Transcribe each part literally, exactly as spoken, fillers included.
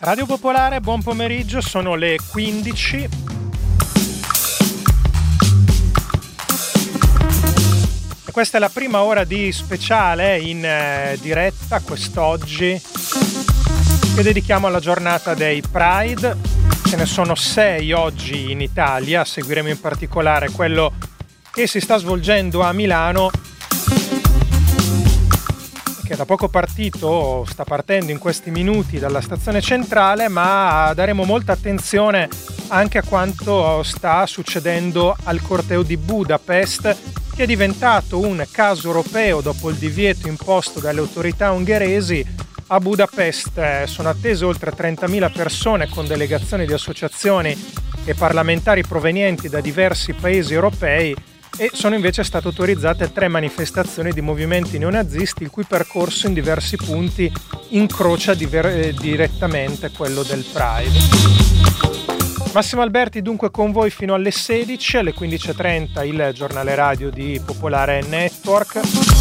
Radio Popolare, buon pomeriggio, sono le quindici. E questa è la prima ora di speciale in eh, diretta quest'oggi che dedichiamo alla giornata dei Pride. Ce ne sono sei oggi in Italia, seguiremo in particolare quello che si sta svolgendo a Milano, che è da poco partito, sta partendo in questi minuti dalla stazione centrale, ma daremo molta attenzione anche a quanto sta succedendo al corteo di Budapest, che è diventato un caso europeo dopo il divieto imposto dalle autorità ungheresi. A Budapest sono attese oltre trentamila persone con delegazioni di associazioni e parlamentari provenienti da diversi paesi europei, e sono invece state autorizzate tre manifestazioni di movimenti neonazisti il cui percorso in diversi punti incrocia diver- direttamente quello del Pride. Massimo Alberti dunque con voi fino alle sedici, alle quindici e trenta il giornale radio di Popolare Network.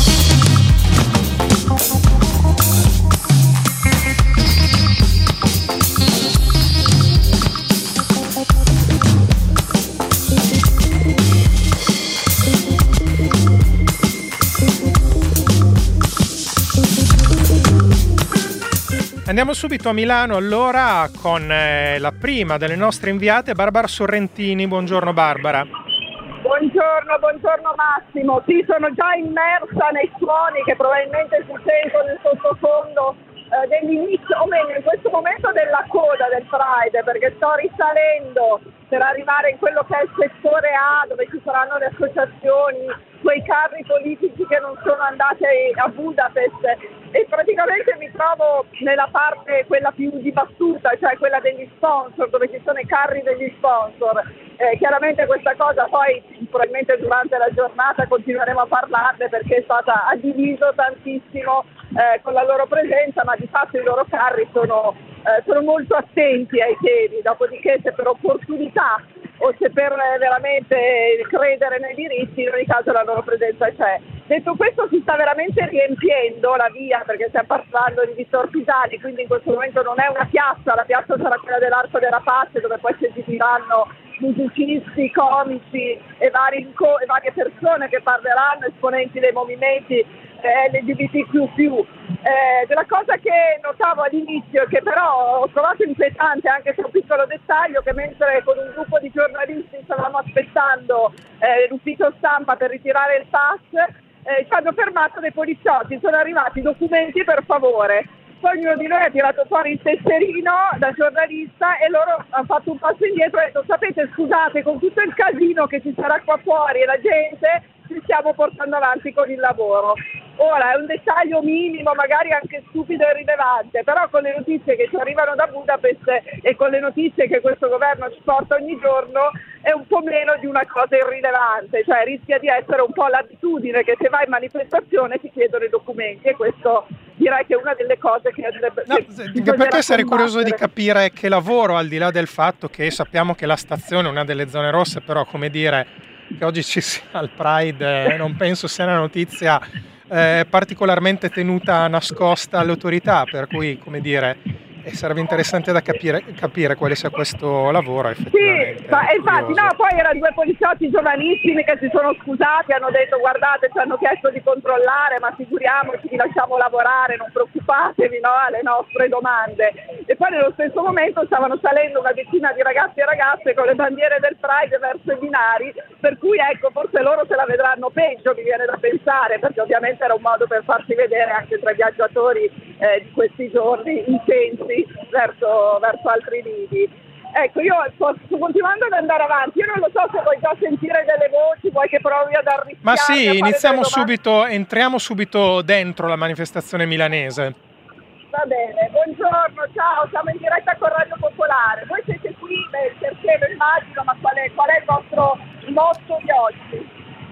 Andiamo subito a Milano allora con eh, la prima delle nostre inviate, Barbara Sorrentini. Buongiorno Barbara. Buongiorno, buongiorno Massimo. Sì, sono già immersa nei suoni che probabilmente si sentono nel sottofondo eh, dell'inizio, o meglio in questo momento della coda del Pride, perché sto risalendo per arrivare in quello che è il settore A, dove ci saranno le associazioni, quei carri politici che non sono andati a Budapest, e praticamente mi trovo nella parte quella più dibattuta, cioè quella degli sponsor, dove ci sono i carri degli sponsor. Eh, chiaramente questa cosa poi probabilmente durante la giornata continueremo a parlarne, perché è stata ha diviso tantissimo eh, con la loro presenza, ma di fatto i loro carri sono, eh, sono molto attenti ai temi. Dopodiché, se per opportunità o se per veramente credere nei diritti, in ogni caso la loro presenza c'è. Detto questo, si sta veramente riempiendo la via, perché stiamo parlando di Vittor Pisani, quindi in questo momento non è una piazza, la piazza sarà quella dell'Arco della Pace, dove poi si esibiranno musicisti, comici e, vari inco- e varie persone che parleranno, esponenti dei movimenti eh, L G B T Q più. Eh, della cosa che notavo all'inizio, che però ho trovato inquietante, anche se un piccolo dettaglio, che mentre con un gruppo di giornalisti stavamo aspettando eh, l'ufficio stampa per ritirare il pass, eh, ci hanno fermato dei poliziotti, sono arrivati i documenti, per favore. Poi ognuno di noi ha tirato fuori il tesserino da giornalista e loro hanno fatto un passo indietro e hanno detto: sapete, scusate, con tutto il casino che ci sarà qua fuori e la gente, ci stiamo portando avanti con il lavoro. Ora è un dettaglio minimo, magari anche stupido e irrilevante, però con le notizie che ci arrivano da Budapest e con le notizie che questo governo ci porta ogni giorno è un po' meno di una cosa irrilevante, cioè rischia di essere un po' l'abitudine che se vai in manifestazione ti chiedono i documenti, e questo direi che è una delle cose che andrebbe... No, che perché sarei curioso di capire che lavoro, al di là del fatto che sappiamo che la stazione è una delle zone rosse, però come dire che oggi ci sia il Pride eh, non penso sia una notizia eh, particolarmente tenuta nascosta alle autorità, per cui come dire e sarebbe interessante da capire, capire quale sia questo lavoro effettivamente. Sì, ma infatti no, poi erano due poliziotti giovanissimi che si sono scusati, hanno detto: guardate, ci hanno chiesto di controllare, ma figuriamoci, vi lasciamo lavorare, non preoccupatevi, no, alle nostre domande. E poi nello stesso momento stavano salendo una decina di ragazzi e ragazze con le bandiere del Pride verso i binari, per cui ecco, forse loro se la vedranno peggio, mi viene da pensare, perché ovviamente era un modo per farsi vedere anche tra i viaggiatori eh, di questi giorni intensi verso, verso altri lidi. Ecco, io sto, sto continuando ad andare avanti, io non lo so se vuoi già sentire delle voci, vuoi che provi ad arrischiare. Ma sì, iniziamo subito, entriamo subito dentro la manifestazione milanese. Va bene, buongiorno, ciao, siamo in diretta con Radio Popolare. Voi siete qui, beh, perché lo immagino, ma qual è, qual è il vostro motto di oggi?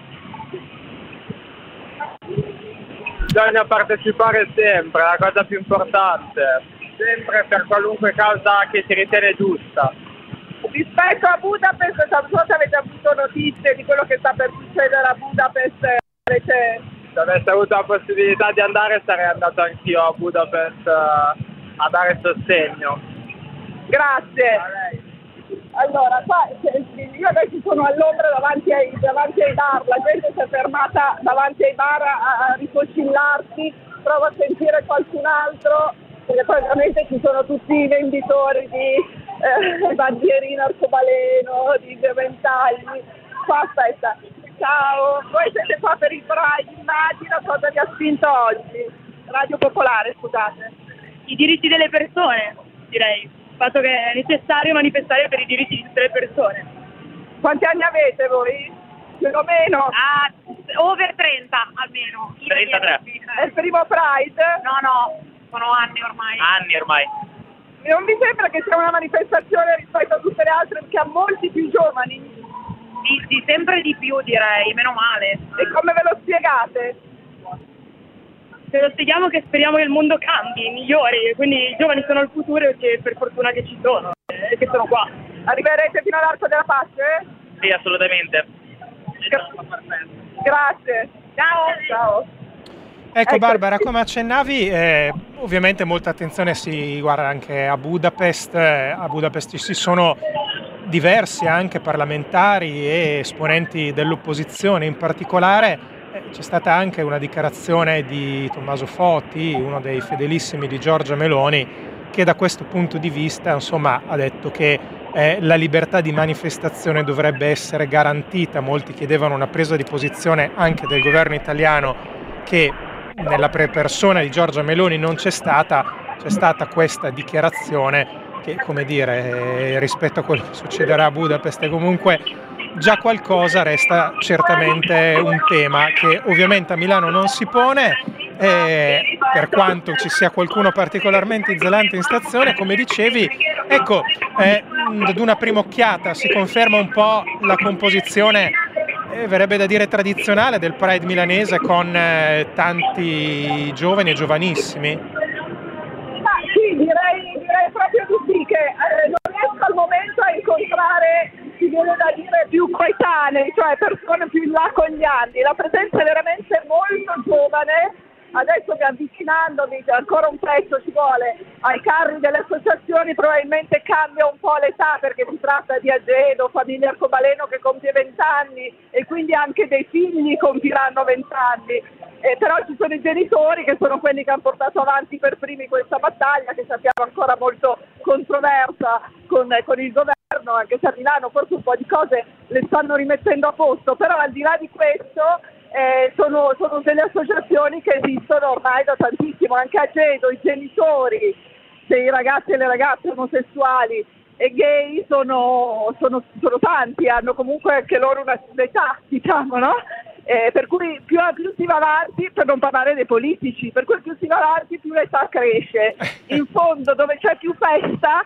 Bisogna partecipare sempre, è la cosa più importante, sempre per qualunque causa che si ritiene giusta. Rispetto a Budapest, non so se avete avuto notizie di quello che sta per succedere a Budapest. Avete... Se avessi avuto la possibilità di andare sarei andato anch'io a Budapest uh, a dare sostegno. Grazie. Allora, qua, io adesso sono all'ombra davanti ai, davanti ai bar, la gente si è fermata davanti ai bar a, a rifocillarsi, provo a sentire qualcun altro, perché poi ovviamente ci sono tutti i venditori di eh, bandierine arcobaleno, di ventagli. Qua aspetta, ciao, voi siete qua per il Pride, immagino cosa vi ha spinto oggi? Radio Popolare, scusate. I diritti delle persone, direi. Il fatto che è necessario manifestare per i diritti di tutte le persone. Quanti anni avete voi? Più o meno? Ah, over trenta almeno. trentatré. È il primo Pride? No, no, sono anni ormai. Anni ormai. Non vi sembra che sia una manifestazione rispetto a tutte le altre che ha molti più giovani? Sì, sì, sempre di più direi, meno male. E come ve lo spiegate? Se lo spieghiamo che speriamo che il mondo cambi, migliori, quindi i giovani sono il futuro e che per fortuna che ci sono e che sono qua. Arriverete fino all'Arco della Pace? Sì, assolutamente. Gra- Grazie. Ciao. Ciao. Ecco, Ecco, Barbara, sì. come accennavi, eh, ovviamente molta attenzione si guarda anche a Budapest. Eh, a Budapest ci sono diversi anche parlamentari e esponenti dell'opposizione. In particolare eh, c'è stata anche una dichiarazione di Tommaso Foti, uno dei fedelissimi di Giorgia Meloni, che da questo punto di vista, insomma, ha detto che eh, la libertà di manifestazione dovrebbe essere garantita. Molti chiedevano una presa di posizione anche del governo italiano, che nella persona di Giorgia Meloni non c'è stata. C'è stata questa dichiarazione che, come dire, rispetto a quello che succederà a Budapest, è comunque già qualcosa, resta certamente un tema che ovviamente a Milano non si pone, eh, per quanto ci sia qualcuno particolarmente zelante in stazione, come dicevi. Ecco, eh, ad una prima occhiata si conferma un po' la composizione, eh, verrebbe da dire tradizionale, del Pride milanese, con eh, tanti giovani e giovanissimi. Ah, sì, direi, direi proprio di sì, che eh, non riesco al momento a incontrare, si viene da dire, più coetanei, cioè persone più in là con gli anni. La presenza è veramente molto giovane. Adesso che avvicinandomi, ancora un pezzo ci vuole, ai carri delle associazioni, probabilmente cambia un po' l'età, perché si tratta di Agedo, famiglia Arcobaleno che compie vent'anni e quindi anche dei figli compiranno vent'anni. Eh, però ci sono i genitori che sono quelli che hanno portato avanti per primi questa battaglia, che sappiamo ancora molto controversa con, con il governo, anche se a Milano forse un po' di cose le stanno rimettendo a posto. Però al di là di questo eh, sono, sono delle associazioni che esistono ormai da tantissimo. Anche a Gedo i genitori dei ragazzi e le ragazze omosessuali e gay sono, sono, sono tanti, hanno comunque anche loro una età, diciamo, no? Eh, per cui più, più si va avanti, per non parlare dei politici, per cui più si va avanti più l'età cresce. In fondo, dove c'è più festa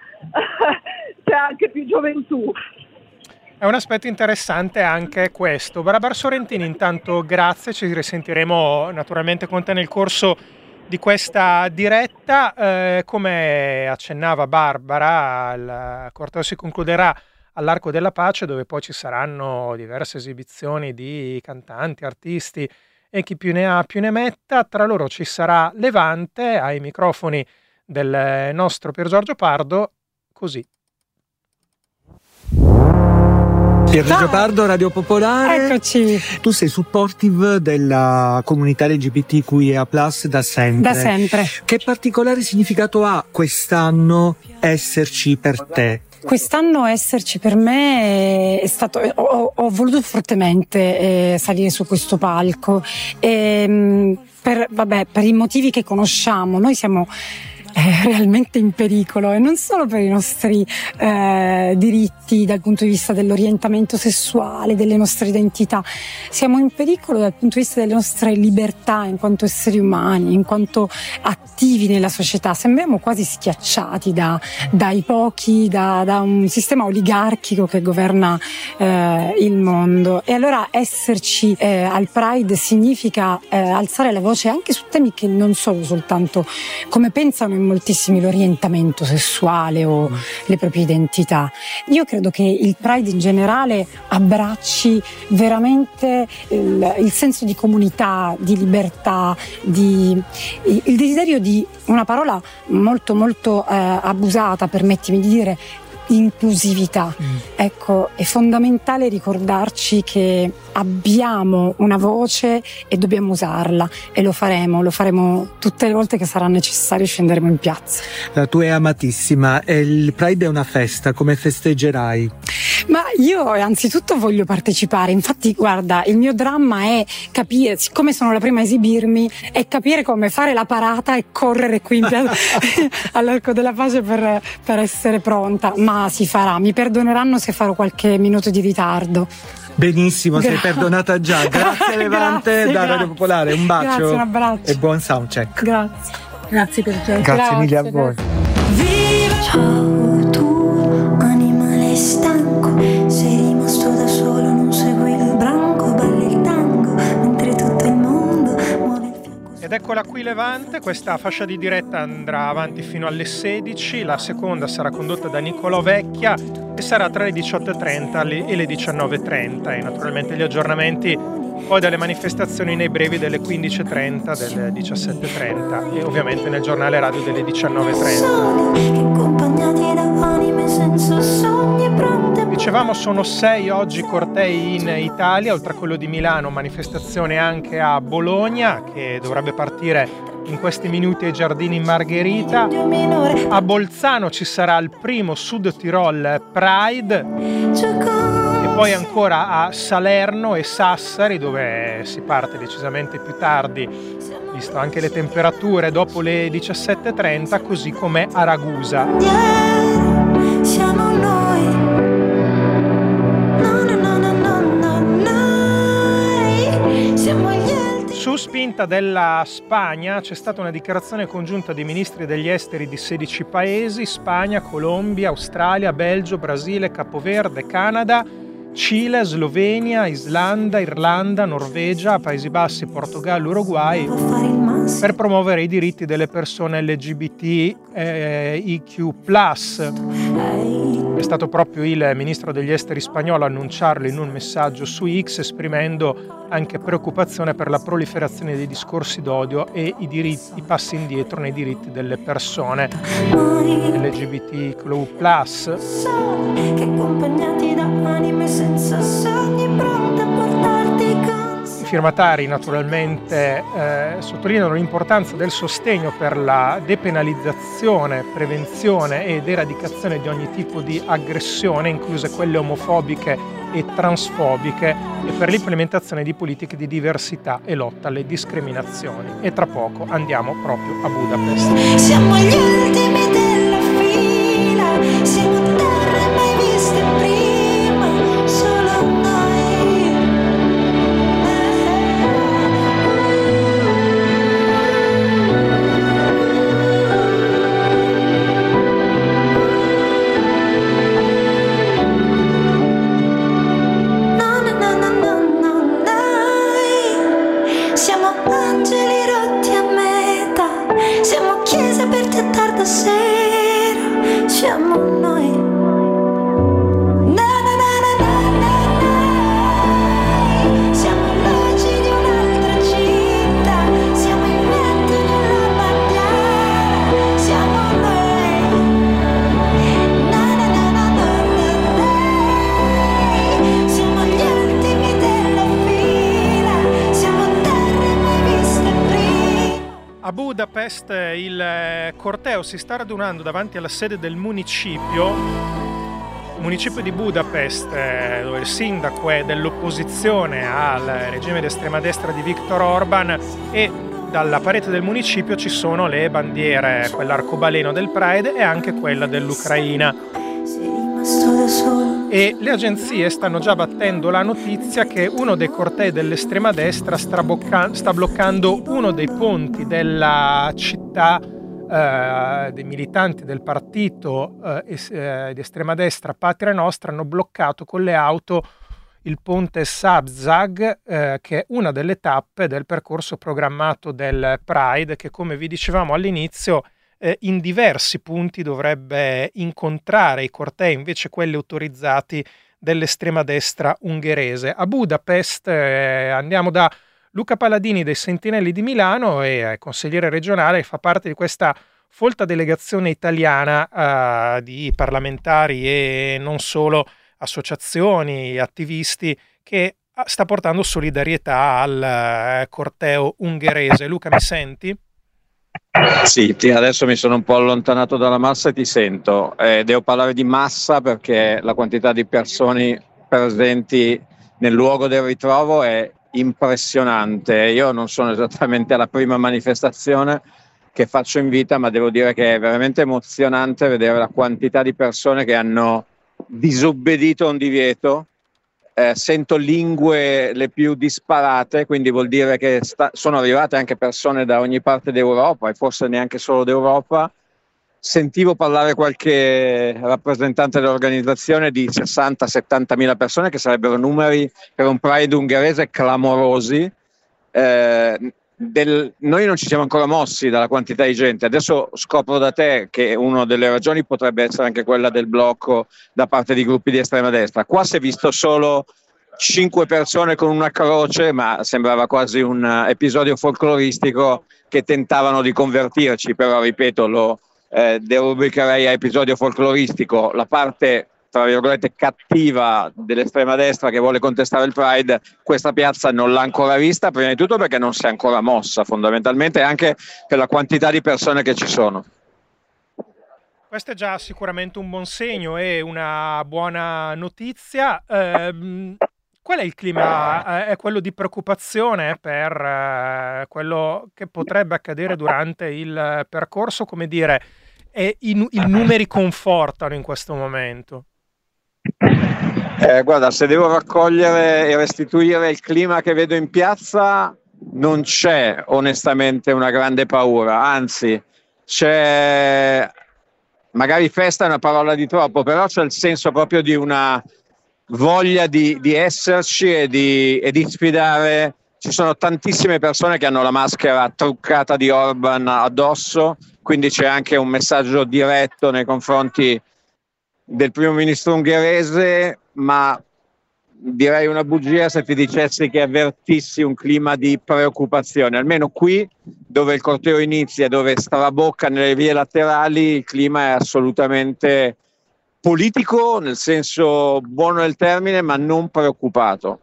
c'è anche più gioventù. È un aspetto interessante anche questo. Barbara Sorrentini, intanto grazie, ci risentiremo naturalmente con te nel corso di questa diretta. Eh, come accennava Barbara, il corteo si concluderà all'Arco della Pace, dove poi ci saranno diverse esibizioni di cantanti, artisti e chi più ne ha più ne metta. Tra loro ci sarà Levante ai microfoni del nostro Pier Giorgio Pardo, così. Pier Giorgio Pardo, Radio Popolare. Eccoci. Tu sei supportive della comunità L G B T Q I A plus da sempre. Da sempre. Che particolare significato ha quest'anno esserci per te? Quest'anno esserci per me è stato, ho, ho voluto fortemente eh, salire su questo palco e, per, vabbè, per i motivi che conosciamo. Noi siamo eh, realmente in pericolo, e non solo per i nostri eh, diritti dal punto di vista dell'orientamento sessuale, delle nostre identità, siamo in pericolo dal punto di vista delle nostre libertà in quanto esseri umani, in quanto attivi nella società. Sembriamo quasi schiacciati da, dai pochi, da, da un sistema oligarchico che governa eh, il mondo. E allora esserci eh, al Pride significa eh, alzare la voce anche su temi che non sono soltanto, come pensano in moltissimi l'orientamento sessuale o le proprie identità. Io credo che il Pride in generale abbracci veramente il, il senso di comunità, di libertà, di, il desiderio di una parola molto molto eh, abusata, permettimi di dire, inclusività. Mm. Ecco, è fondamentale ricordarci che abbiamo una voce e dobbiamo usarla, e lo faremo, lo faremo tutte le volte che sarà necessario, scenderemo in piazza. La tua è amatissima, e il Pride è una festa, come festeggerai? Ma io anzitutto voglio partecipare, infatti guarda, il mio dramma è capire, siccome sono la prima a esibirmi, è capire come fare la parata e correre qui in piazza all'Arco della Pace per, per essere pronta, ma si farà, mi perdoneranno se farò qualche minuto di ritardo. Benissimo, Gra- sei perdonata già. Grazie Levante, grazie, da Radio grazie. Popolare, un bacio. Grazie, un abbraccio. E buon soundcheck. Grazie. Grazie per il gesto. Grazie, grazie mille a voi. Viva! Ciao tu, animale stanco, sei rimasto da solo, non segui il branco, balli il tango, mentre tutto il mondo muove il fianco. Ed eccola qui Levante, questa fascia di diretta andrà avanti fino alle sedici, la seconda sarà condotta da Nicolò Vecchia e sarà tra le diciotto e trenta e le diciannove e trenta, e naturalmente gli aggiornamenti poi dalle manifestazioni nei brevi delle quindici e trenta, delle diciassette e trenta e ovviamente nel giornale radio delle diciannove e trenta. Dicevamo sono sei oggi cortei in Italia, oltre a quello di Milano, manifestazione anche a Bologna che dovrebbe partire in questi minuti ai Giardini Margherita. A Bolzano ci sarà il primo Sud Tirol Pride, e poi ancora a Salerno e Sassari, dove si parte decisamente più tardi, visto anche le temperature, dopo le diciassette e trenta, così come a Ragusa. Siamo noi. No, no, no, no, no, no, noi. Siamo gli altri. Su spinta della Spagna c'è stata una dichiarazione congiunta dei ministri degli esteri di sedici paesi: Spagna, Colombia, Australia, Belgio, Brasile, Capoverde, Canada, Cile, Slovenia, Islanda, Irlanda, Norvegia, Paesi Bassi, Portogallo, Uruguay, per promuovere i diritti delle persone L G B T eh, I Q plus. È stato proprio il ministro degli esteri spagnolo a annunciarlo in un messaggio su X, esprimendo anche preoccupazione per la proliferazione dei discorsi d'odio e i, diritti, i passi indietro nei diritti delle persone L G B T I Q plus. Che accompagnati da anime senza sogni, pronte a portarti con. I firmatari naturalmente eh, sottolineano l'importanza del sostegno per la depenalizzazione, prevenzione ed eradicazione di ogni tipo di aggressione, incluse quelle omofobiche e transfobiche, e per l'implementazione di politiche di diversità e lotta alle discriminazioni. E tra poco andiamo proprio a Budapest. Siamo gli ultimi della fila, siamo terre mai viste prima, solo noi. No, no, no, no, no, no, noi siamo angeli rotti a metà, siamo chiese aperte a tarda sera, siamo noi. Na, na, na, na, na, na, na. Siamo luci di un'altra città, siamo i venti nella bandiera, siamo noi. Na, na, na, na, na, na, na. Siamo gli ultimi della fila, siamo terre mai viste prima. A Budapest il corteo si sta radunando davanti alla sede del municipio, il municipio di Budapest, dove il sindaco è dell'opposizione al regime d'estrema destra di Viktor Orban, e dalla parete del municipio ci sono le bandiere, quella arcobaleno del Pride e anche quella dell'Ucraina. Sei rimasto da solo. E le agenzie stanno già battendo la notizia che uno dei cortei dell'estrema destra sta, bocca- sta bloccando uno dei ponti della città. Eh, dei militanti del partito eh, es- eh, di estrema destra Patria Nostra hanno bloccato con le auto il ponte Szabzsag, eh, che è una delle tappe del percorso programmato del Pride, che, come vi dicevamo all'inizio, eh, in diversi punti dovrebbe incontrare i cortei, invece quelli autorizzati dell'estrema destra ungherese. A Budapest eh, andiamo da Luca Palladini dei Sentinelli di Milano, e è consigliere regionale, fa parte di questa folta delegazione italiana eh, di parlamentari e non solo, associazioni, attivisti, che sta portando solidarietà al eh, corteo ungherese. Luca, mi senti? Sì, ti- adesso mi sono un po' allontanato dalla massa e ti sento. Eh, devo parlare di massa perché la quantità di persone presenti nel luogo del ritrovo è impressionante. Io non sono esattamente alla prima manifestazione che faccio in vita, ma devo dire che è veramente emozionante vedere la quantità di persone che hanno disobbedito a un divieto. Eh, sento lingue le più disparate, quindi vuol dire che sta- sono arrivate anche persone da ogni parte d'Europa, e forse neanche solo d'Europa. Sentivo parlare qualche rappresentante dell'organizzazione di sessanta settanta mila persone, che sarebbero numeri per un Pride ungherese clamorosi. Eh, del, noi non ci siamo ancora mossi dalla quantità di gente. Adesso scopro da te che una delle ragioni potrebbe essere anche quella del blocco da parte di gruppi di estrema destra. Qua si è visto solo cinque persone con una croce, ma sembrava quasi un uh, episodio folcloristico che tentavano di convertirci, però ripeto, lo eh, derubricherei a episodio folcloristico. La parte, tra virgolette, cattiva dell'estrema destra che vuole contestare il Pride, questa piazza non l'ha ancora vista, prima di tutto perché non si è ancora mossa, fondamentalmente, e anche per la quantità di persone che ci sono. Questo è già sicuramente un buon segno e una buona notizia. Ehm, qual è il clima? Eh, è quello di preoccupazione per eh, quello che potrebbe accadere durante il percorso? Come dire, e i, i numeri confortano in questo momento? Eh, guarda, se devo raccogliere e restituire il clima che vedo in piazza, non c'è onestamente una grande paura, anzi c'è, magari festa è una parola di troppo, però c'è il senso proprio di una voglia di, di esserci e di, e di sfidare. Ci sono tantissime persone che hanno la maschera truccata di Orban addosso, quindi c'è anche un messaggio diretto nei confronti del primo ministro ungherese, ma direi una bugia se ti dicessi che avvertissi un clima di preoccupazione. Almeno qui, dove il corteo inizia, dove strabocca nelle vie laterali, il clima è assolutamente politico, nel senso buono del termine, ma non preoccupato.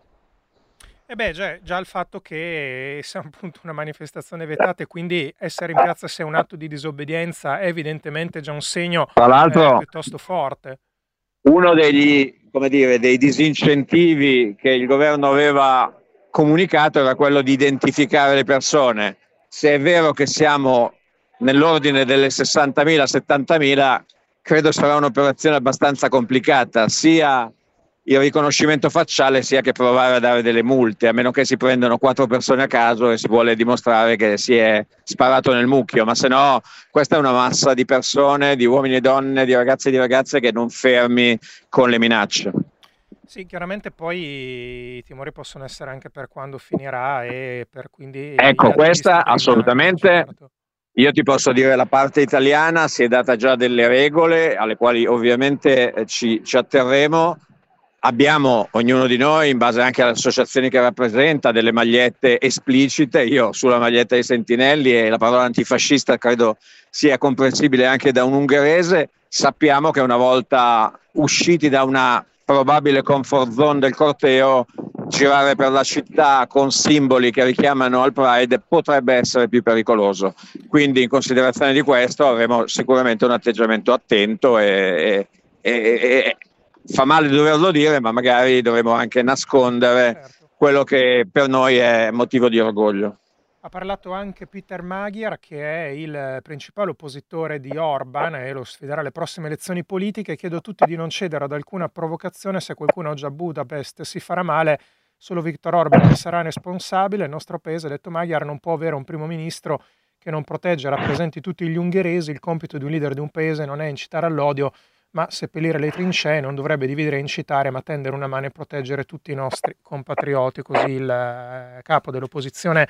E beh, già, già il fatto che sia appunto una manifestazione vietata e quindi essere in piazza sia un atto di disobbedienza è evidentemente già un segno Tra l'altro, eh, piuttosto forte. Uno degli, come dire, dei disincentivi che il governo aveva comunicato era quello di identificare le persone. Se è vero che siamo nell'ordine delle sessantamila settantamila, credo sarà un'operazione abbastanza complicata, sia il riconoscimento facciale sia che provare a dare delle multe, a meno che si prendano quattro persone a caso e si vuole dimostrare che si è sparato nel mucchio, ma se no questa è una massa di persone, di uomini e donne, di ragazzi e di ragazze che non fermi con le minacce. Sì, chiaramente poi i timori possono essere anche per quando finirà e per quindi... Ecco, questa assolutamente... Certo. Io ti posso dire, la parte italiana si è data già delle regole alle quali ovviamente ci, ci atterremo. Abbiamo, ognuno di noi, in base anche alle associazioni che rappresenta, delle magliette esplicite. Io sulla maglietta dei Sentinelli, e la parola antifascista credo sia comprensibile anche da un ungherese. Sappiamo che una volta usciti da una probabile comfort zone del corteo, girare per la città con simboli che richiamano al Pride potrebbe essere più pericoloso. Quindi in considerazione di questo avremo sicuramente un atteggiamento attento e, e, e fa male doverlo dire, ma magari dovremo anche nascondere Certo. quello che per noi è motivo di orgoglio. Ha parlato anche Peter Magyar, che è il principale oppositore di Orban e lo sfiderà alle prossime elezioni politiche. Chiedo a tutti di non cedere ad alcuna provocazione. Se qualcuno oggi a Budapest si farà male, solo Viktor Orban ne sarà responsabile. Il nostro paese, ha detto Magyar, non può avere un primo ministro che non protegge e rappresenti tutti gli ungheresi. Il compito di un leader di un paese non è incitare all'odio, ma seppellire le trincee. Non dovrebbe dividere e incitare, ma tendere una mano e proteggere tutti i nostri compatrioti. Così il eh, capo dell'opposizione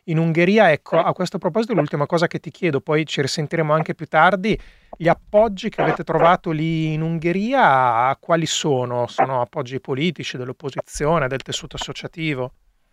in Ungheria. Ecco, a questo proposito l'ultima cosa che ti chiedo, poi ci risentiremo anche più tardi, gli appoggi che avete trovato lì in Ungheria, quali sono? Sono appoggi politici, dell'opposizione, del tessuto associativo?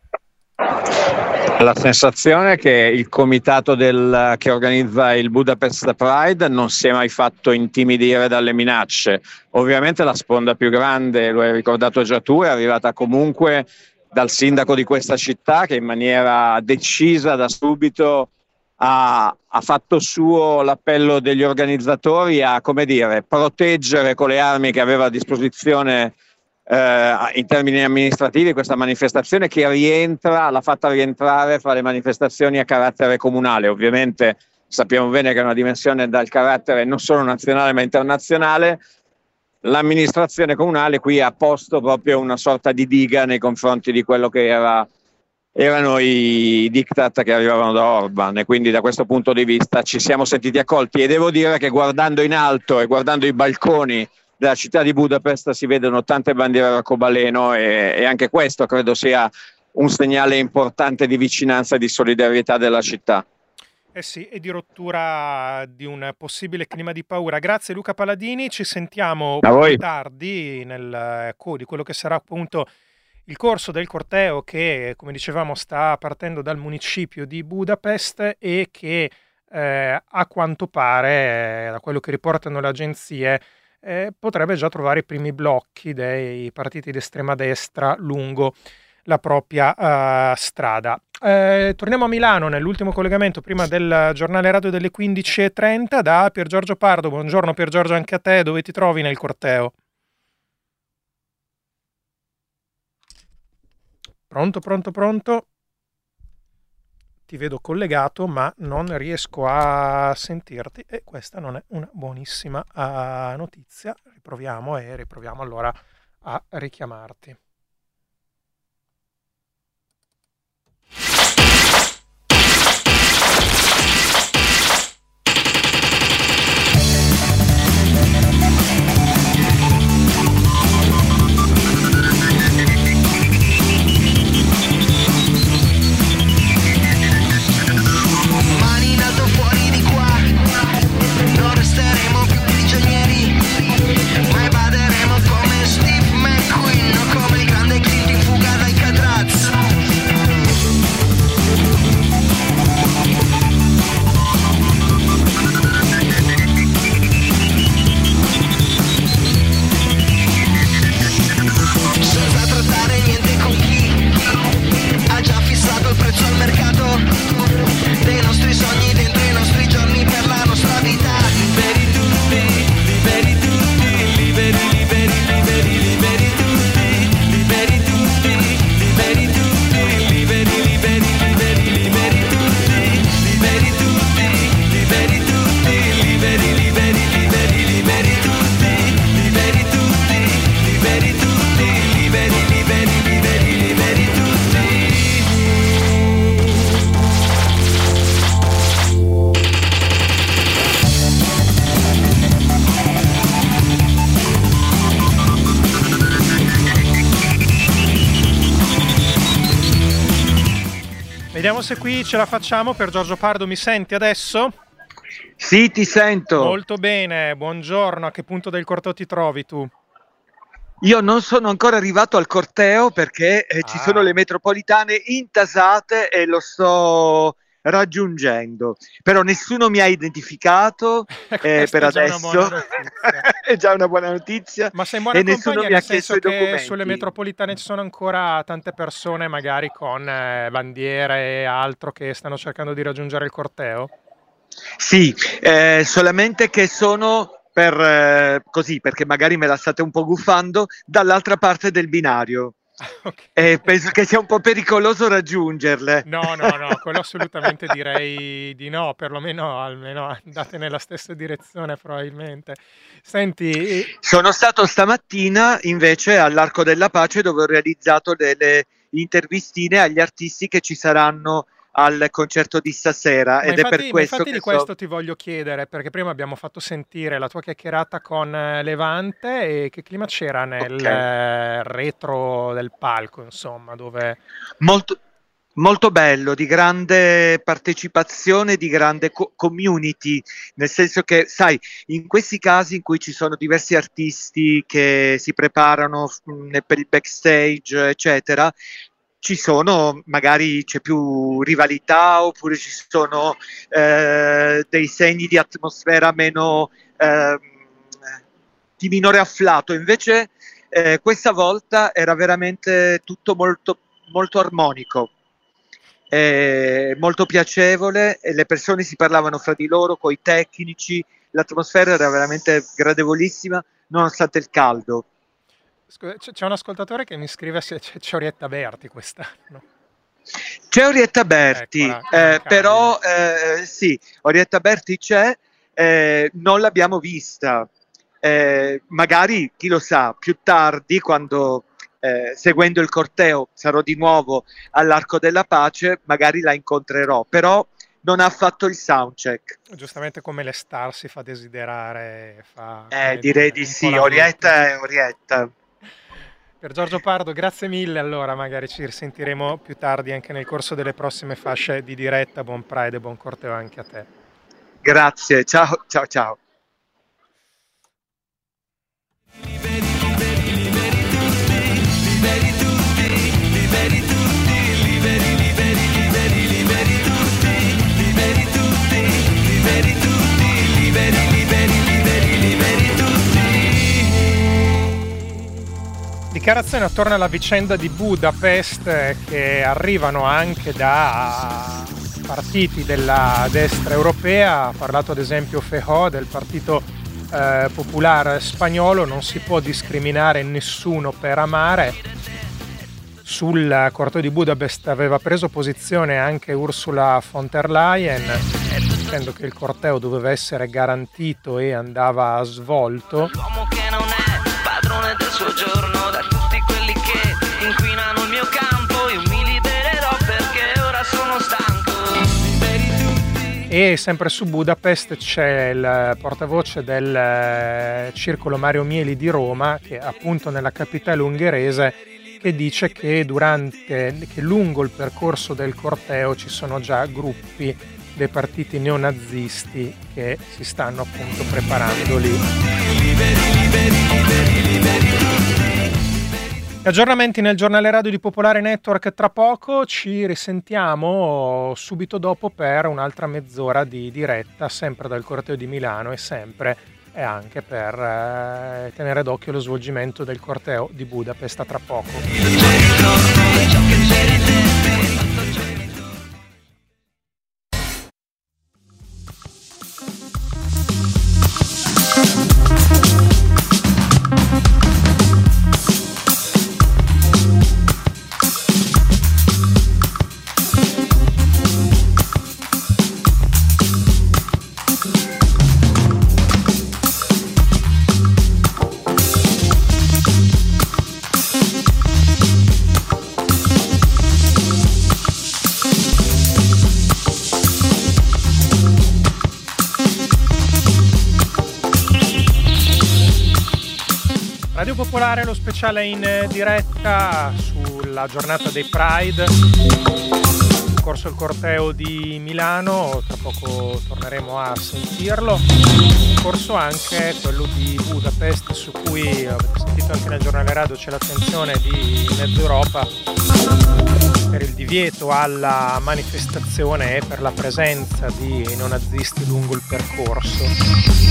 La sensazione è che il comitato del, che organizza il Budapest Pride non si è mai fatto intimidire dalle minacce. Ovviamente la sponda più grande, lo hai ricordato già tu, è arrivata comunque dal sindaco di questa città, che in maniera decisa da subito ha, ha fatto suo l'appello degli organizzatori a, come dire, proteggere con le armi che aveva a disposizione eh, in termini amministrativi questa manifestazione, che rientra, l'ha fatta rientrare fra le manifestazioni a carattere comunale. Ovviamente sappiamo bene che è una dimensione dal carattere non solo nazionale ma internazionale. L'amministrazione comunale qui ha posto proprio una sorta di diga nei confronti di quello che era, erano i diktat che arrivavano da Orban, e quindi da questo punto di vista ci siamo sentiti accolti, e devo dire che guardando in alto e guardando i balconi della città di Budapest si vedono tante bandiere arcobaleno, e, e anche questo credo sia un segnale importante di vicinanza e di solidarietà della città. Eh sì, e di rottura di un possibile clima di paura. Grazie Luca Paladini, ci sentiamo più tardi nel co di quello che sarà appunto il corso del corteo che, come dicevamo, sta partendo dal municipio di Budapest e che eh, a quanto pare, eh, da quello che riportano le agenzie, eh, potrebbe già trovare i primi blocchi dei partiti di estrema destra lungo la propria uh, strada. Eh, torniamo a Milano nell'ultimo collegamento prima del giornale radio delle quindici e trenta da Pier Giorgio Pardo. Buongiorno Pier Giorgio anche a te, dove ti trovi nel corteo? Pronto, pronto, pronto? Ti vedo collegato ma non riesco a sentirti, e questa non è una buonissima uh, notizia. Riproviamo e riproviamo allora a richiamarti. Vediamo se qui ce la facciamo. Per Giorgio Pardo, mi senti adesso? Sì, ti sento. Molto bene, buongiorno. A che punto del corteo ti trovi tu? Io non sono ancora arrivato al corteo perché eh, ah. ci sono le metropolitane intasate e lo sto raggiungendo, però nessuno mi ha identificato eh, per adesso. È già una buona notizia. Ma sei in buona e nessuno mi ha chiesto i documenti. Sulle metropolitane ci sono ancora tante persone magari con eh, bandiere e altro che stanno cercando di raggiungere il corteo? Sì, eh, solamente che sono per eh, così, perché magari me la state un po' gufando, dall'altra parte del binario. Okay. E penso che sia un po' pericoloso raggiungerle. No, no, no, quello assolutamente direi di no, perlomeno almeno andate nella stessa direzione probabilmente. Senti, sono stato stamattina invece all'Arco della Pace, dove ho realizzato delle intervistine agli artisti che ci saranno al concerto di stasera. Ma ed infatti, è per questo infatti che di questo so... ti voglio chiedere, perché prima abbiamo fatto sentire la tua chiacchierata con Levante, e che clima c'era nel okay. retro del palco, insomma, dove... Molto, Molto bello, di grande partecipazione, di grande co- community, nel senso che, sai, in questi casi in cui ci sono diversi artisti che si preparano mh, per il backstage, eccetera, ci sono, magari c'è più rivalità oppure ci sono eh, dei segni di atmosfera meno eh, di minore afflato. Invece eh, questa volta era veramente tutto molto, molto armonico. Eh, molto piacevole, e le persone si parlavano fra di loro, coi tecnici, l'atmosfera era veramente gradevolissima nonostante il caldo. Scusa, c- c'è un ascoltatore che mi scrive se c'è, c'è Orietta Berti quest'anno. C'è Orietta Berti, Eccola, eh, però eh, sì, Orietta Berti c'è, eh, non l'abbiamo vista. Eh, magari, chi lo sa, più tardi, quando eh, seguendo il corteo sarò di nuovo all'Arco della Pace, magari la incontrerò, però non ha fatto il soundcheck. Giustamente come le star si fa desiderare. Fa, Eh, direi di sì, Orietta è Orietta. Per Giorgio Pardo, grazie mille. Allora, magari ci risentiremo più tardi anche nel corso delle prossime fasce di diretta. Buon Pride e buon corteo anche a te. Grazie, ciao, ciao, ciao. Dichiarazione attorno alla vicenda di Budapest che arrivano anche da partiti della destra europea. Ha parlato ad esempio Feijóo del partito eh, popolare spagnolo. Non si può discriminare nessuno per amare. Sul corteo di Budapest aveva preso posizione anche Ursula von der Leyen, dicendo che il corteo doveva essere garantito e andava svolto. L'uomo che non è padrone del suo giorno, da tutti quelli che inquinano il mio campo, io mi libererò perché ora sono stanco. E sempre su Budapest c'è il portavoce del Circolo Mario Mieli di Roma, che appunto nella capitale ungherese, che dice che durante che lungo il percorso del corteo ci sono già gruppi dei partiti neonazisti che si stanno appunto preparando lì. Aggiornamenti nel giornale radio di Popolare Network tra poco. Ci risentiamo subito dopo per un'altra mezz'ora di diretta, sempre dal corteo di Milano e sempre e anche per eh, tenere d'occhio lo svolgimento del corteo di Budapest a tra poco. Radio Popolare, lo speciale in diretta sulla giornata dei Pride, in corso il corteo di Milano, tra poco torneremo a sentirlo, in corso anche quello di Budapest, su cui avete sentito anche nel giornale radio c'è l'attenzione di mezza Europa per il divieto alla manifestazione e per la presenza di neonazisti lungo il percorso.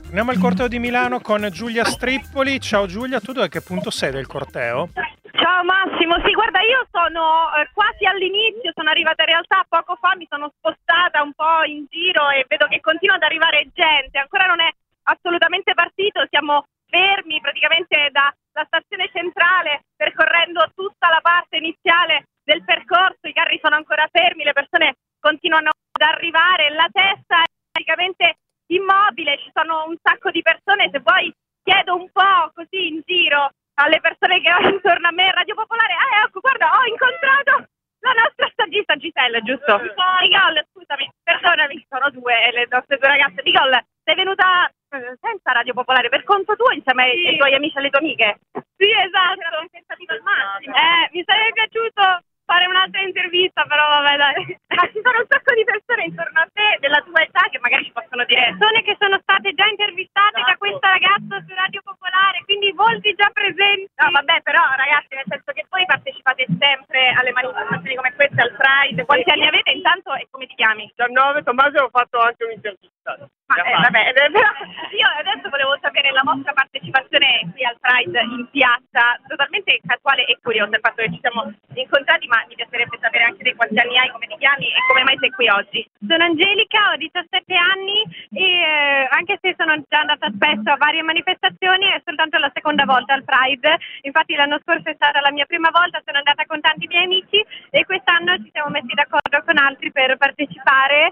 Andiamo al corteo di Milano con Giulia Strippoli. Ciao Giulia, tu dove, che punto sei del corteo? Ciao Massimo, sì guarda io sono eh, quasi all'inizio, sono arrivata in realtà poco fa, mi sono spostata un po' in giro e vedo che continua ad arrivare gente, ancora non è assolutamente partito, siamo fermi praticamente dalla stazione centrale percorrendo tutta la parte iniziale del percorso, i carri sono ancora fermi, le persone continuano ad arrivare, la testa è praticamente immobile, ci sono un sacco di persone, se vuoi chiedo un po' così in giro alle persone che ho intorno a me, Radio Popolare, ah ecco guarda ho incontrato la nostra stagista Giselle, giusto? Nicole, scusami, perdonami, sono due le nostre due ragazze. Nicole, sei venuta senza Radio Popolare per conto tuo insieme ai, sì. ai tuoi amici e alle tue amiche? Sì, esatto. Era un tentativo al massimo. Eh, mi sarebbe piaciuto fare un'altra intervista, però vabbè dai. Ma ci sono un sacco di persone intorno a te della tua età che magari ci possono dire persone che sono state già intervistate esatto. da questa ragazza su Radio Popolare, quindi volti già presenti. No vabbè però ragazzi, nel senso che voi partecipate sempre alle manifestazioni come queste, al Pride, quanti anni avete intanto e come ti chiami? diciannove, Tommaso, ho fatto anche un'intervista. Ma eh, vabbè, eh, però io adesso volevo sapere la vostra partecipazione qui al Pride in piazza, totalmente casuale e curiosa il fatto che ci siamo incontrati, ma mi piacerebbe sapere anche dei quanti anni hai, come ti chiami e come mai sei qui oggi. Sono Angelica, ho diciassette anni e eh, anche se sono già andata spesso a varie manifestazioni è soltanto la seconda volta al Pride, infatti l'anno scorso è stata la mia prima volta, sono andata con tanti miei amici e quest'anno ci siamo messi d'accordo con altri per partecipare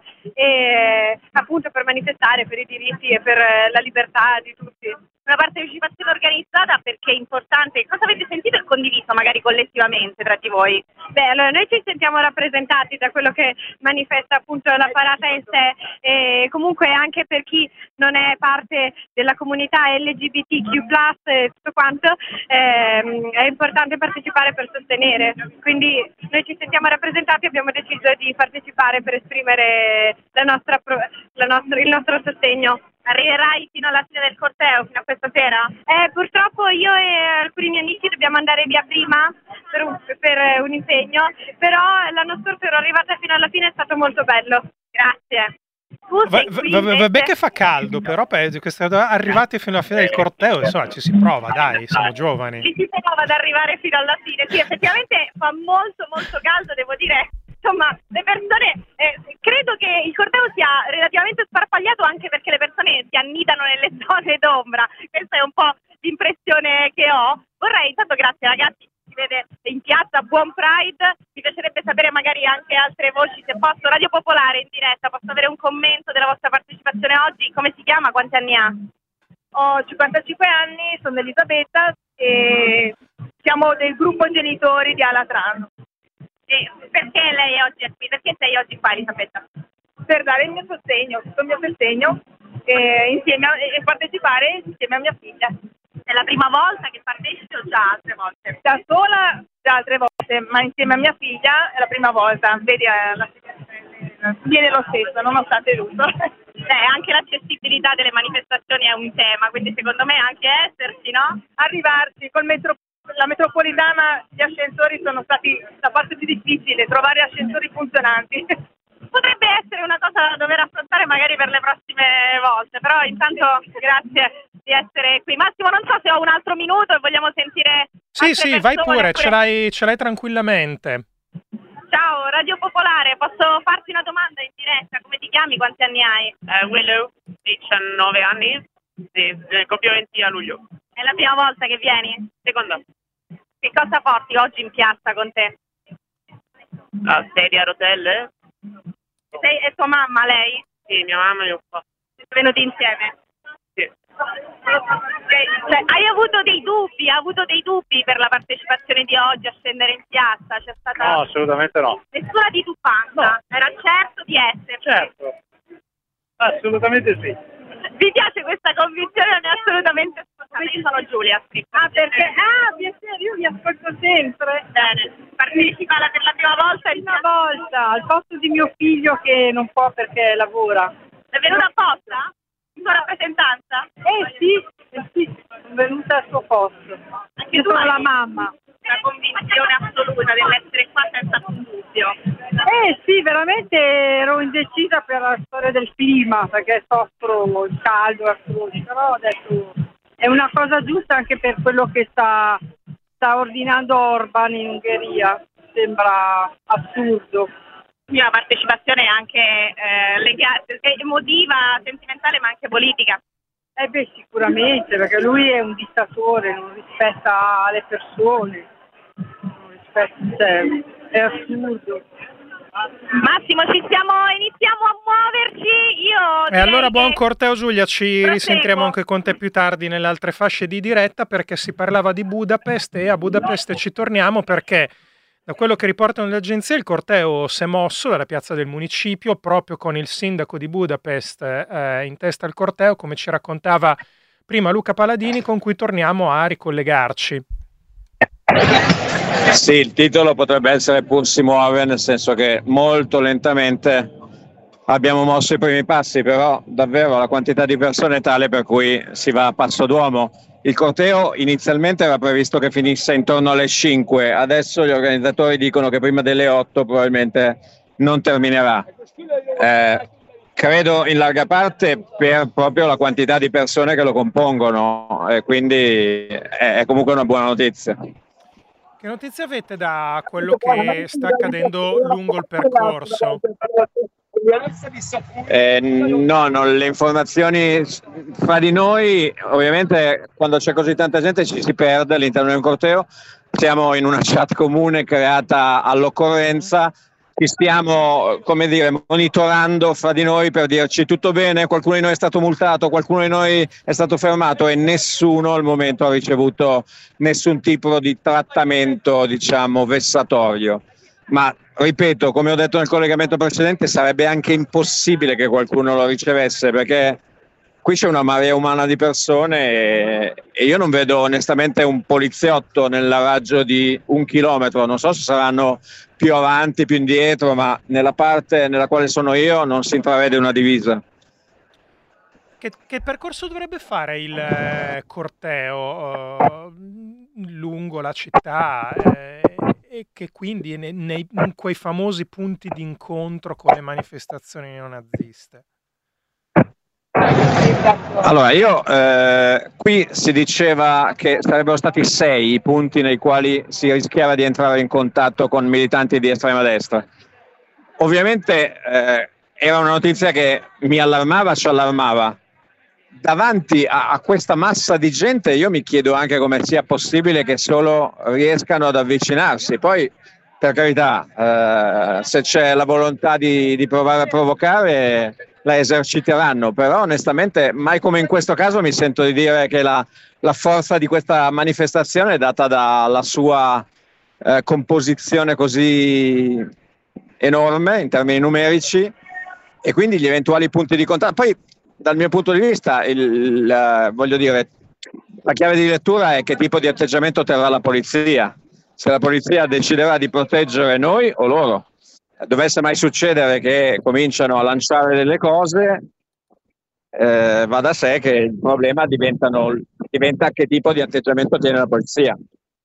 e appunto per manifestare per i diritti e per la libertà di tutti. Una partecipazione organizzata perché è importante. Cosa avete sentito e condiviso magari collettivamente tra di voi? Beh, allora noi ci sentiamo rappresentati da quello che manifesta appunto la parata in sé e comunque anche per chi non è parte della comunità L G B T Q plus e tutto quanto ehm, è importante partecipare per sostenere. Quindi noi ci sentiamo rappresentati e abbiamo deciso di partecipare per esprimere la nostra, la nostra, il nostro sostegno. Arriverai fino alla fine del corteo, fino a questa sera? Eh, purtroppo io e alcuni miei amici dobbiamo andare via prima per un, per un impegno, però l'anno scorso ero arrivata fino alla fine, è stato molto bello. Grazie. Va, va, vabbè che fa caldo, però penso che siete arrivati fino alla fine del corteo, insomma ci si prova, dai, siamo giovani. Ci si prova ad arrivare fino alla fine, sì, effettivamente fa molto molto caldo, devo dire. Insomma, le persone, eh, credo che il corteo sia relativamente sparpagliato anche perché le persone si annidano nelle zone d'ombra, questa è un po' l'impressione che ho. Vorrei, intanto grazie ragazzi, si vede in piazza, buon Pride, mi piacerebbe sapere magari anche altre voci, se posso, Radio Popolare in diretta, posso avere un commento della vostra partecipazione oggi, come si chiama, quanti anni ha? Ho cinquantacinque anni, sono Elisabetta e siamo del gruppo genitori di Alatran. E perché lei è oggi qui? Perché sei oggi qua, Elisabetta? Per dare il mio sostegno, tutto il mio sostegno e, insieme a, e partecipare insieme a mia figlia. È la prima volta che partecipi o già altre volte? Da sola già altre volte, ma insieme a mia figlia è la prima volta. Vedi, la situazione viene lo stesso, nonostante tutto. Eh, anche l'accessibilità delle manifestazioni è un tema, quindi secondo me anche esserci, no? Arrivarci col metro. La metropolitana, gli ascensori sono stati la parte più difficile, trovare ascensori funzionanti. Potrebbe essere una cosa da dover affrontare magari per le prossime volte, però intanto grazie di essere qui. Massimo, non so se ho un altro minuto e vogliamo sentire. Sì, sì, persone, vai pure, oppure... ce, l'hai, ce l'hai tranquillamente. Ciao, Radio Popolare, posso farti una domanda in diretta? Come ti chiami? Quanti anni hai? Uh, Willow, diciannove anni, sì, compio venti a luglio. È la prima volta che vieni? Seconda. Che cosa porti oggi in piazza con te? La sedia a rotelle. Sei, è tua mamma lei? Sì, mia mamma e mio papà. Siete venuti insieme? Sì. Cioè, hai avuto dei dubbi? Hai avuto dei dubbi per la partecipazione di oggi a scendere in piazza? C'è stata... No, assolutamente no. Nessuna titubanza? No. Era certo di essere? Certo. Assolutamente sì. Vi piace questa convinzione? Non è assolutamente spontanea. Io sono Giulia. Ah, perché? Ah, piacere, io vi ascolto sempre. Bene. Partecipa per la prima volta? Una volta, al posto di mio figlio che non può perché lavora. È venuta apposta? In sua rappresentanza? Eh sì, eh sì, sono venuta al suo posto. Anche tu sono la mamma. Una convinzione assoluta dell'essere qua senza alcun dubbio. Eh sì, veramente ero indecisa per la storia del clima, perché soffro il caldo e altrove, però ho detto è una cosa giusta anche per quello che sta, sta ordinando Orban in Ungheria. Sembra assurdo. Una partecipazione anche eh, legata, emotiva, sentimentale, ma anche politica. Eh beh, sicuramente, perché lui è un dittatore, non rispetta le persone, non rispetta, cioè, è assurdo. Massimo, ci stiamo, iniziamo a muoverci. Io e allora buon corteo Giulia, ci Proseguo. risentiremo anche con te più tardi nelle altre fasce di diretta, perché si parlava di Budapest e a Budapest ci torniamo perché da quello che riportano le agenzie il corteo si è mosso dalla piazza del municipio proprio con il sindaco di Budapest eh, in testa al corteo, come ci raccontava prima Luca Paladini, con cui torniamo a ricollegarci. Sì, il titolo potrebbe essere Pur si muove, nel senso che molto lentamente abbiamo mosso i primi passi, però davvero la quantità di persone è tale per cui si va a passo d'uomo. Il corteo inizialmente era previsto che finisse intorno alle cinque, adesso gli organizzatori dicono che prima delle otto probabilmente non terminerà. Eh, credo in larga parte per proprio la quantità di persone che lo compongono, e quindi è, è comunque una buona notizia. Che notizie avete da quello che sta accadendo lungo il percorso? Eh, no, no, le informazioni fra di noi, ovviamente quando c'è così tanta gente ci si perde all'interno di un corteo. Siamo in una chat comune creata all'occorrenza, ci stiamo, come dire, monitorando fra di noi per dirci tutto bene, qualcuno di noi è stato multato, qualcuno di noi è stato fermato, e nessuno al momento ha ricevuto nessun tipo di trattamento, diciamo, vessatorio. Ma ripeto, come ho detto nel collegamento precedente, sarebbe anche impossibile che qualcuno lo ricevesse, perché qui c'è una marea umana di persone e, e io non vedo onestamente un poliziotto nel raggio di un chilometro. Non so se saranno più avanti, più indietro, ma nella parte nella quale sono io non si intravede una divisa. Che, che percorso dovrebbe fare il eh, corteo uh, lungo la città eh, e che quindi nei, nei, in quei famosi punti di incontro con le manifestazioni neonaziste? Allora, io eh, qui si diceva che sarebbero stati sei i punti nei quali si rischiava di entrare in contatto con militanti di estrema destra. Ovviamente eh, era una notizia che mi allarmava, ci allarmava. Davanti a, a questa massa di gente io mi chiedo anche come sia possibile che solo riescano ad avvicinarsi. Poi, per carità, eh, se c'è la volontà di, di provare a provocare, la eserciteranno, però onestamente mai come in questo caso mi sento di dire che la, la forza di questa manifestazione è data dalla sua eh, composizione così enorme in termini numerici, e quindi gli eventuali punti di contatto. Poi dal mio punto di vista il, il, voglio dire, la chiave di lettura è che tipo di atteggiamento terrà la polizia, se la polizia deciderà di proteggere noi o loro. Dovesse mai succedere che cominciano a lanciare delle cose, eh, va da sé che il problema diventano, diventa che tipo di atteggiamento tiene la polizia.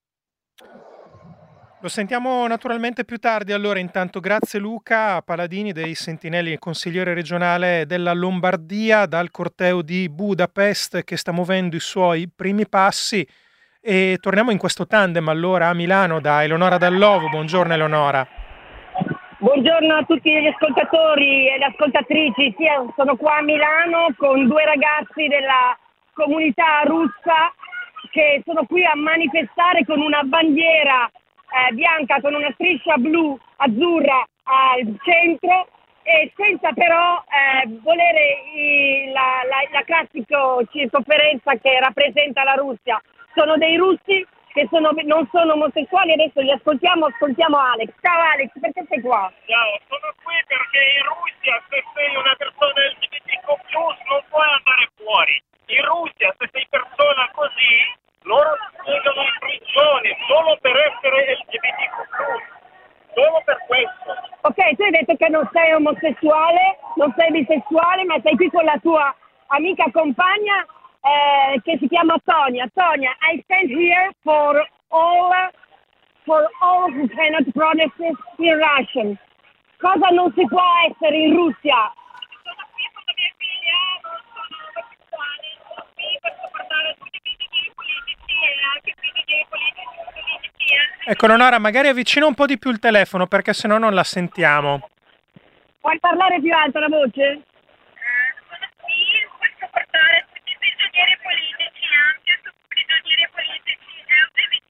Lo sentiamo naturalmente più tardi. Allora, intanto grazie Luca Paladini dei Sentinelli, consigliere regionale della Lombardia, dal corteo di Budapest che sta muovendo i suoi primi passi, e torniamo in questo tandem allora a Milano da Eleonora Dallovo. Buongiorno Eleonora. Buongiorno a tutti gli ascoltatori e le ascoltatrici. Sì, sono qua a Milano con due ragazzi della comunità russa che sono qui a manifestare con una bandiera eh, bianca con una striscia blu azzurra al centro, e senza però eh, volere i, la, la, la classica circonferenza che rappresenta la Russia. Sono dei russi che sono, non sono omosessuali. Adesso li ascoltiamo, ascoltiamo Alex. Ciao Alex, perché sei qua? Ciao, sono qui perché in Russia se sei una persona L G B T Q plus, non puoi andare fuori. In Russia se sei persona così, loro ti chiudono in prigione solo per essere L G B T Q plus. Solo per questo. Ok, tu hai detto che non sei omosessuale, non sei bisessuale, ma sei qui con la tua amica compagna Eh, che si chiama Tonia. Tonia, I stand here for all for all who cannot pronounce in Russian. Cosa non si può essere in Russia? Sono qui con la mia figlia, non sono omosessuale, sono qui per supportare tutti i prigionieri politici e anche i prigionieri politici. politici eh. Ecco, Leonora, magari avvicina un po' di più il telefono perché sennò non la sentiamo. Puoi parlare più alto la voce? Eh, sono qui per supportare tutti i prigionieri politici, anche su prigionieri politici L G B T.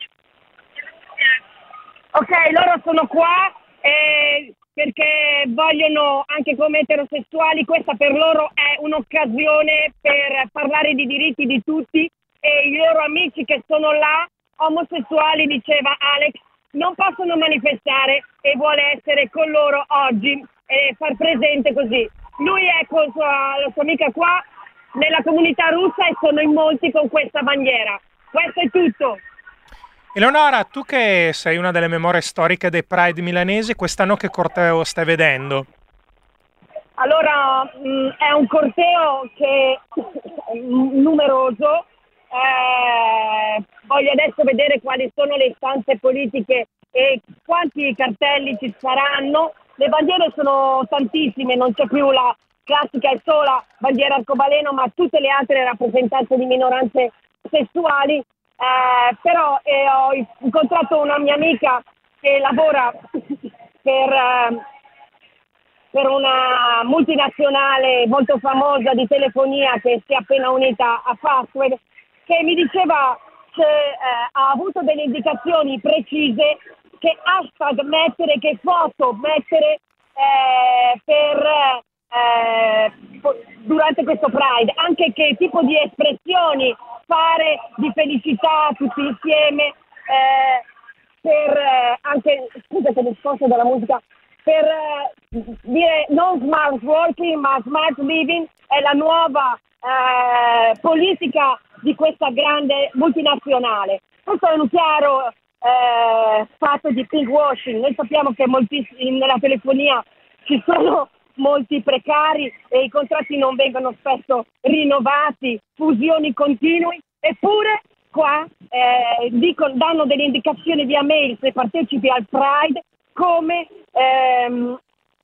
Ok, loro sono qua eh, perché vogliono, anche come eterosessuali, questa per loro è un'occasione per parlare di diritti di tutti, e i loro amici che sono là, omosessuali, diceva Alex, non possono manifestare e vuole essere con loro oggi e far presente così. Lui è con sua, la sua amica qua nella comunità russa e sono in molti con questa bandiera. Questo è tutto. Eleonora, tu che sei una delle memorie storiche dei Pride milanesi, quest'anno che corteo stai vedendo? Allora, mh, è un corteo che è numeroso. Eh, voglio adesso vedere quali sono le istanze politiche e quanti cartelli ci saranno. Le bandiere sono tantissime, non c'è più la classica e sola bandiera arcobaleno, ma tutte le altre rappresentanze di minoranze sessuali. Eh, però eh, ho incontrato una mia amica che lavora per, eh, per una multinazionale molto famosa di telefonia che si è appena unita a Fastweb, che mi diceva che eh, ha avuto delle indicazioni precise che hashtag mettere, che foto mettere eh, per eh, durante questo Pride, anche che tipo di espressioni fare di felicità tutti insieme, eh, per eh, anche, scusa che mi sposto dalla musica, per eh, dire non smart working ma smart living, è la nuova eh, politica di questa grande multinazionale. Questo è un chiaro eh, fatto di pink washing. Noi sappiamo che moltissimi, nella telefonia ci sono molti precari e i contratti non vengono spesso rinnovati, fusioni continui, eppure qua eh, dicono, danno delle indicazioni via mail se partecipi al Pride come, ehm,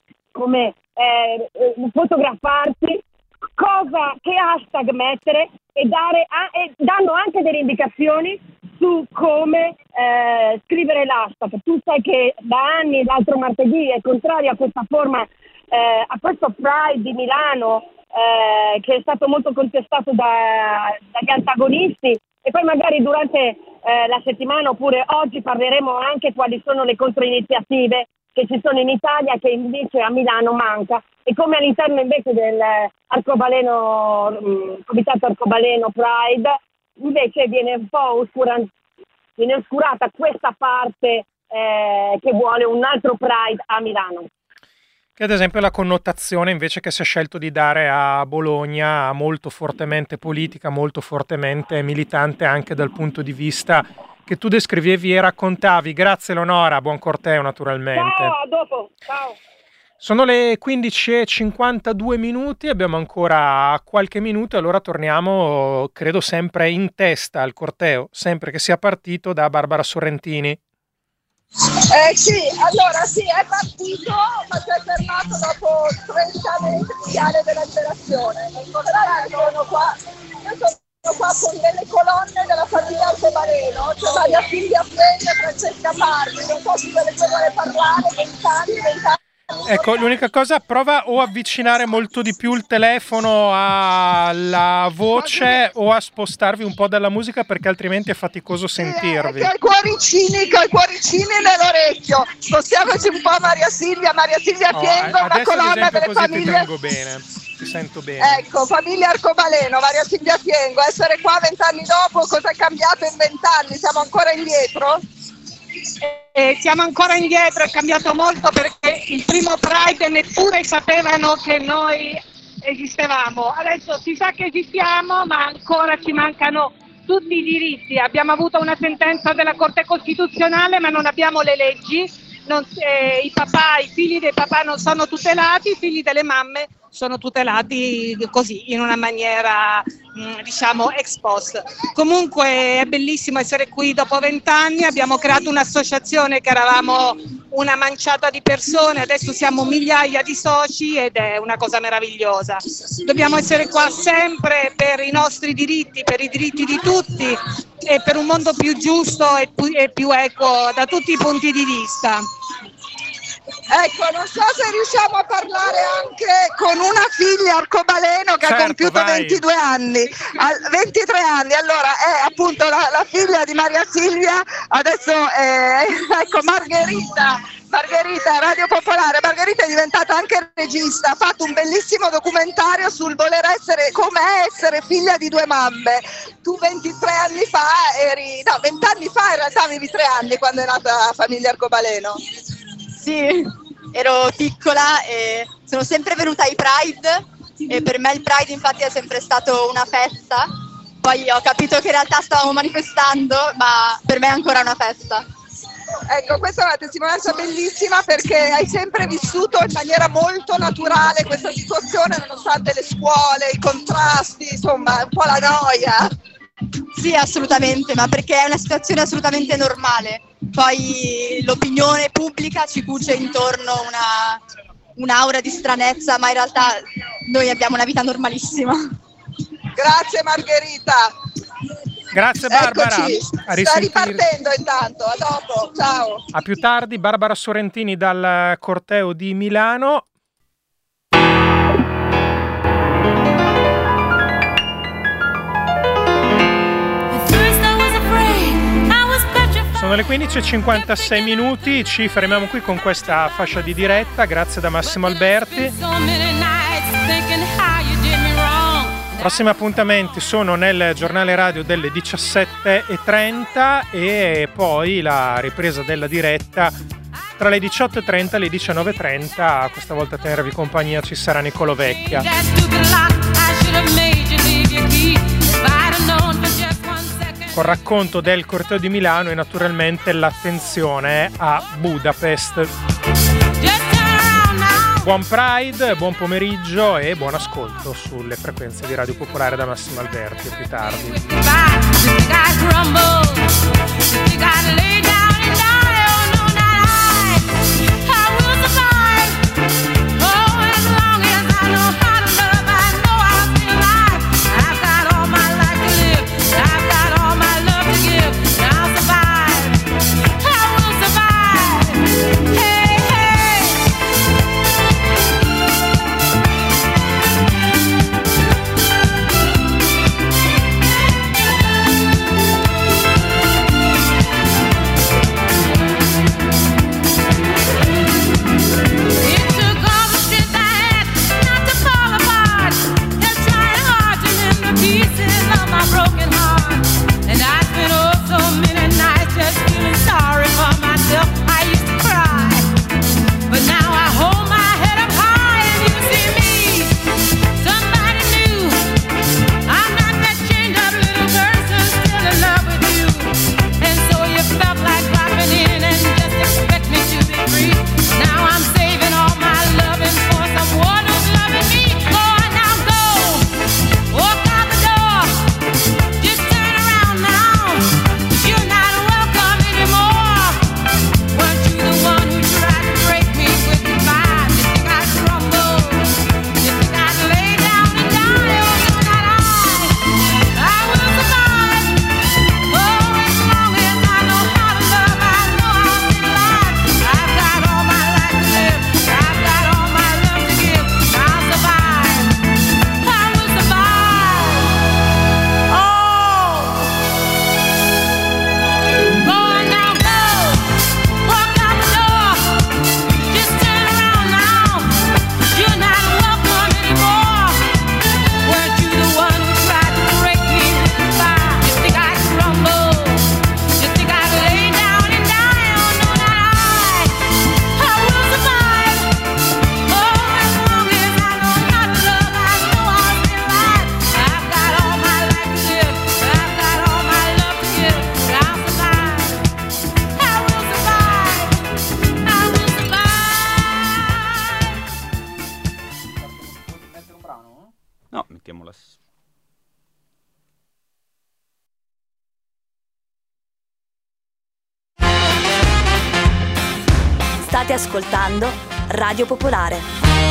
come eh, fotografarti, cosa, che hashtag mettere e, dare a, e danno anche delle indicazioni su come eh, scrivere l'hashtag. Tu sai che da anni l'altro martedì è contrario a questa forma, eh, a questo Pride di Milano, eh, che è stato molto contestato da, dagli antagonisti, e poi magari durante eh, la settimana oppure oggi parleremo anche quali sono le controiniziative che ci sono in Italia che invece a Milano manca, e come all'interno invece del arcobaleno, mh, Comitato Arcobaleno Pride, invece viene un po' oscuran- viene oscurata questa parte eh, che vuole un altro Pride a Milano. Che ad esempio la connotazione invece che si è scelto di dare a Bologna, molto fortemente politica, molto fortemente militante anche dal punto di vista che tu descrivevi e raccontavi. Grazie Eleonora, buon corteo naturalmente. Ciao, a dopo, ciao. Sono le quindici e cinquantadue minuti, abbiamo ancora qualche minuto e allora torniamo, credo, sempre in testa al corteo, sempre che sia partito, da Barbara Sorrentini. Eh sì, allora sì, è partito, ma si è fermato dopo trenta metri di Viale della Liberazione. Però io sono qua, io sono qua con delle colonne della famiglia Arcobaleno, cioè Maria Silvia Fienga e Francesca Parmi, non so chi delle due vuole parlare, vent'anni, vent'anni. Ecco, l'unica cosa, prova o avvicinare molto di più il telefono alla voce o a spostarvi un po' dalla musica, perché altrimenti è faticoso sentirvi. Che ho i cuoricini, che ho i cuoricini nell'orecchio. Spostiamoci un po' Maria Silvia, Maria Silvia Oh, Fienga, una adesso, colonna ad esempio, delle così famiglie. ti tengo bene, ti sento bene. Ecco, famiglia Arcobaleno, Maria Silvia Fiengo, essere qua vent'anni dopo, cosa è cambiato in vent'anni? Siamo ancora indietro? Eh, siamo ancora indietro, è cambiato molto perché il primo Pride neppure sapevano che noi esistevamo. Adesso si sa che esistiamo, ma ancora ci mancano tutti i diritti. Abbiamo avuto una sentenza della Corte Costituzionale, ma non abbiamo le leggi. Non, eh, i papà, i figli dei papà non sono tutelati, i figli delle mamme sono tutelati così, in una maniera mh, diciamo ex post. Comunque è bellissimo essere qui dopo vent'anni, abbiamo creato un'associazione che eravamo una manciata di persone, adesso siamo migliaia di soci ed è una cosa meravigliosa. Dobbiamo essere qua sempre per i nostri diritti, per i diritti di tutti e per un mondo più giusto e più, e più equo da tutti i punti di vista. Ecco, non so se riusciamo a parlare anche con una figlia arcobaleno che certo, ha compiuto vai. ventidue anni, ventitré anni, allora è appunto la, la figlia di Maria Silvia, adesso è, ecco Margherita, Margherita, Radio Popolare. Margherita è diventata anche regista, ha fatto un bellissimo documentario sul voler essere, com'è essere figlia di due mamme. Tu ventitré anni fa eri, no, venti anni fa in realtà avevi tre anni quando è nata la famiglia Arcobaleno. Sì, ero piccola e sono sempre venuta ai Pride e per me il Pride infatti è sempre stato una festa. Poi ho capito che in realtà stavamo manifestando, ma per me è ancora una festa. Ecco, questa è una testimonianza bellissima perché hai sempre vissuto in maniera molto naturale questa situazione nonostante le scuole, i contrasti, insomma un po' la noia. Sì, assolutamente, ma perché è una situazione assolutamente normale. Poi l'opinione pubblica ci cuce intorno una, un'aura di stranezza, ma in realtà noi abbiamo una vita normalissima. Grazie Margherita. Grazie Barbara. A sta ripartendo intanto, a dopo, ciao. A più tardi, Barbara Sorrentini dal corteo di Milano. Sono le quindici e cinquantasei minuti, ci fermiamo qui con questa fascia di diretta, grazie da Massimo Alberti. I prossimi appuntamenti sono nel giornale radio delle diciassette e trenta e poi la ripresa della diretta tra le diciotto e trenta e le diciannove e trenta, questa volta a tenervi compagnia ci sarà Niccolò Vecchia. Con racconto del corteo di Milano e naturalmente l'attenzione a Budapest. Buon Pride, buon pomeriggio e buon ascolto sulle frequenze di Radio Popolare da Massimo Alberti. A più tardi. Just State ascoltando Radio Popolare.